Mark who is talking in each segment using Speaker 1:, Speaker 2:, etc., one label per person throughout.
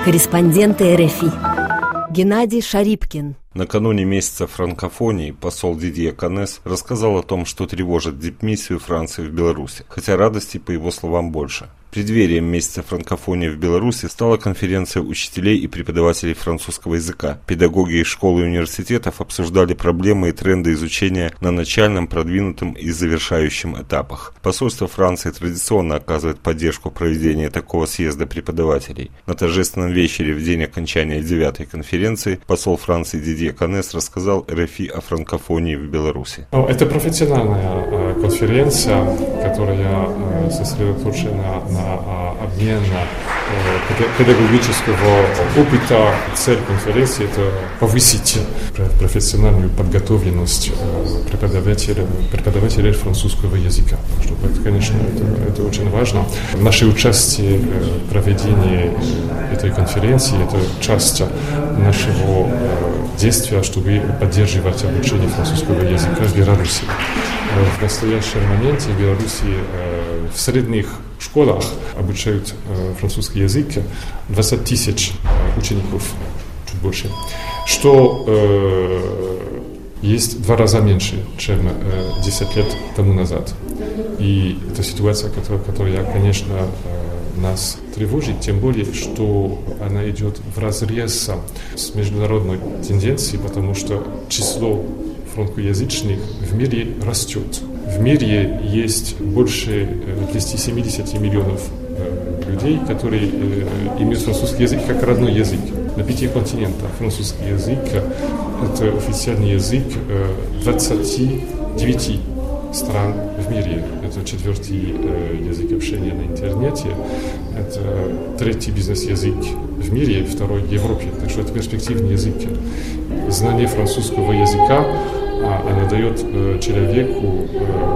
Speaker 1: Корреспонденты РФИ. Геннадий Шарипкин.
Speaker 2: Накануне месяца франкофонии посол Дидье Канес рассказал о том, что тревожит дипмиссию Франции в Беларуси, хотя радости, по его словам, больше. Преддверием месяца франкофонии в Беларуси стала конференция учителей и преподавателей французского языка. Педагоги из школ и университетов обсуждали проблемы и тренды изучения на начальном, продвинутом и завершающем этапах. Посольство Франции традиционно оказывает поддержку проведения такого съезда преподавателей. На торжественном вечере в день окончания 9-й конференции посол Франции Дидье Канес рассказал РФИ о франкофонии в Беларуси.
Speaker 3: Это профессиональная конференция, которая сосредоточена на обмен педагогического опыта. Цель конференции – это повысить профессиональную подготовленность преподавателей французского языка. Это, конечно, это очень важно. Наше участие в проведении этой конференции – это часть нашего действия, чтобы поддерживать обучение французского языка в Беларуси. В настоящем моменте в Беларуси в средних школах обучают французский язык 20 тысяч учеников, чуть больше, что есть в 2 раза меньше, чем 10 лет тому назад. И это ситуация, которая, конечно, нас тревожит, тем более, что она идет вразрез с международной тенденцией, потому что число франкоязычных в мире растет. В мире есть больше 270 миллионов людей, которые имеют французский язык как родной язык. На 5 континентах французский язык – это официальный язык 29 стран в мире. Это 4-й язык общения на интернете, это 3-й бизнес-язык в мире, 2-й в Европе. Так что это перспективный язык. Знание французского языка она дает человеку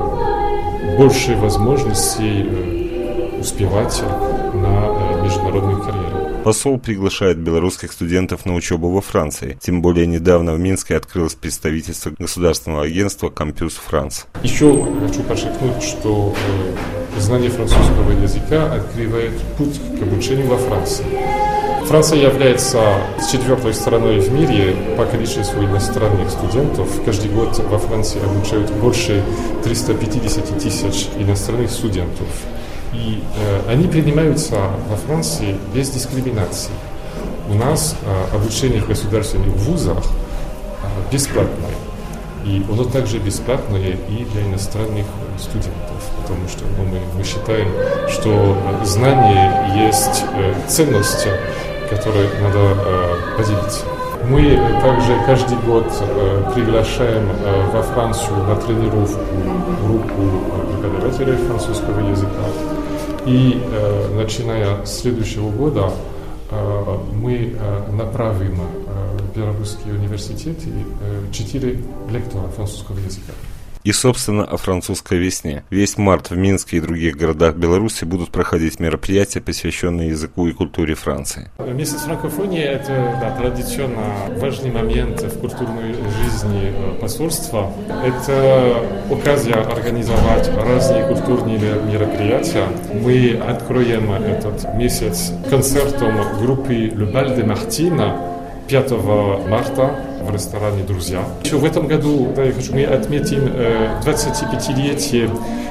Speaker 3: больше возможностей успевать на международной карьере.
Speaker 2: Посол приглашает белорусских студентов на учебу во Франции. Тем более недавно в Минске открылось представительство государственного агентства Campus France.
Speaker 3: Еще хочу подчеркнуть, что знание французского языка открывает путь к обучению во Франции. Франция является 4-й страной в мире по количеству иностранных студентов. Каждый год во Франции обучают больше 350 тысяч иностранных студентов. И они принимаются во Франции без дискриминации. У нас обучение в государственных вузах бесплатное. И оно также бесплатное и для иностранных студентов, потому что мы считаем, что знание есть ценность, которой надо поделиться. Мы также каждый год приглашаем во Францию на тренировку группу преподавателей французского языка. И начиная с следующего года мы направим в белорусские университеты 4 лектора французского языка.
Speaker 2: И, собственно, о французской весне. Весь март в Минске и других городах Беларуси будут проходить мероприятия, посвященные языку и культуре Франции.
Speaker 3: Месяц франкофонии – это традиционно важный момент в культурной жизни посольства. Это оказия организовать разные культурные мероприятия. Мы откроем этот месяц концертом группы Le Bal de Martine 5 марта в ресторане «Друзья». Еще в этом году мы отметим 25-летие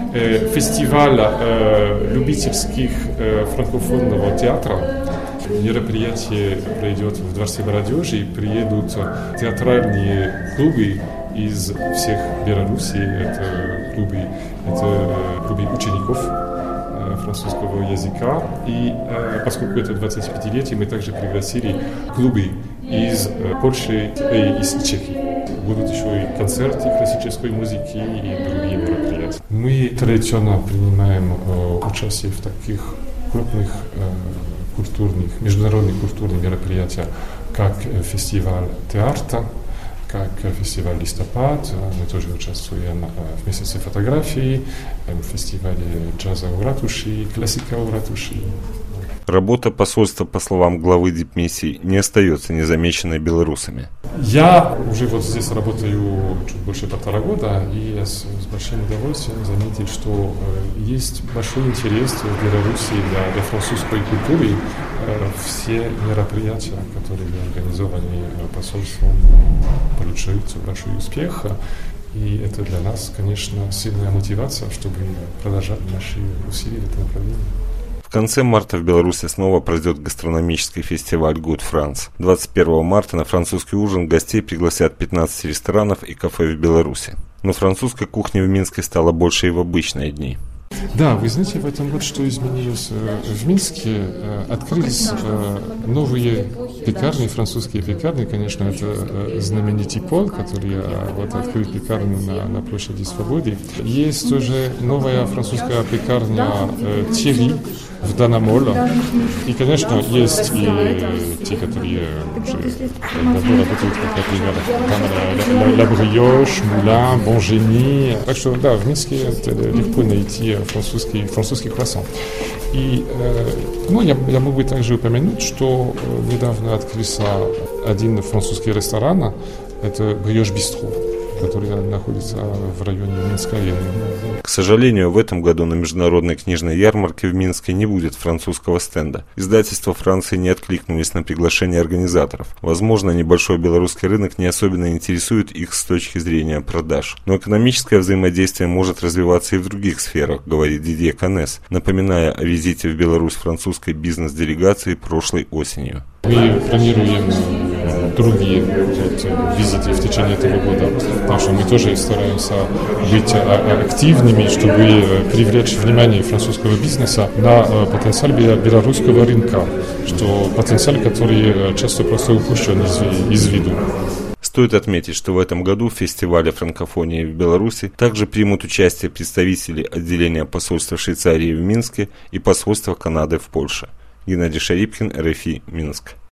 Speaker 3: фестиваля любительских франкофонного театра. Мероприятие пройдет в Дворце молодежи, приедут театральные клубы из всех Беларуси. Это клубы учеников французского языка. И поскольку это 25-летие, мы также пригласили клубы из Польши и из Чехии. Будут еще и концерты классической музыки и другие мероприятия. Мы традиционно принимаем участие в таких крупных международных культурных мероприятиях, как фестиваль театра, как фестиваль «Листопад». Мы тоже участвуем в месяце фотографии, в фестивале джаза у ратуши, классика у ратуши.
Speaker 2: Работа посольства, по словам главы дипмиссии, не остается незамеченной белорусами.
Speaker 3: Я уже здесь работаю чуть больше 1,5 года, и я с большим удовольствием заметил, что есть большой интерес в Беларуси для французской культуры. все мероприятия, которые организованы посольством, получают большой успех. И это для нас, конечно, сильная мотивация, чтобы продолжать наши усилия в этом направлении.
Speaker 2: В конце марта в Беларуси снова пройдет гастрономический фестиваль Good France. 21 марта на французский ужин гостей пригласят 15 ресторанов и кафе в Беларуси. Но французской кухни в Минске стало больше и в обычные дни.
Speaker 3: Да, вы знаете, в этом год что изменилось? В Минске открылись новые пекарни, французские пекарни, конечно, это знаменитый Пол, который открыл пекарню на площади Свободы. Есть тоже новая французская пекарня Thierry в Данамоль. И, конечно, есть и те, которые уже давно работают, как, например, La Brioche, Moulin, Bon Génie. Так что, да, в Минске это легко найти французский круассан. И я могу также упомянуть, что недавно открылся один французский ресторан, это Brioche Bistro, который находится в районе Минской арены.
Speaker 2: К сожалению, в этом году на международной книжной ярмарке в Минске не будет французского стенда. Издательства Франции не откликнулись на приглашение организаторов. Возможно, небольшой белорусский рынок не особенно интересует их с точки зрения продаж. Но экономическое взаимодействие может развиваться и в других сферах, говорит Дидье Канес, напоминая о визите в Беларусь французской бизнес-делегации прошлой осенью.
Speaker 3: Мы планируем другие визиты в течение этого года, потому что мы тоже стараемся быть активными, чтобы привлечь внимание французского бизнеса на потенциал белорусского рынка, что потенциал, который часто просто упущен из виду.
Speaker 2: Стоит отметить, что в этом году в фестивале франкофонии в Беларуси также примут участие представители отделения посольства Швейцарии в Минске и посольства Канады в Польше. Геннадий Шарипкин, РФИ, Минск.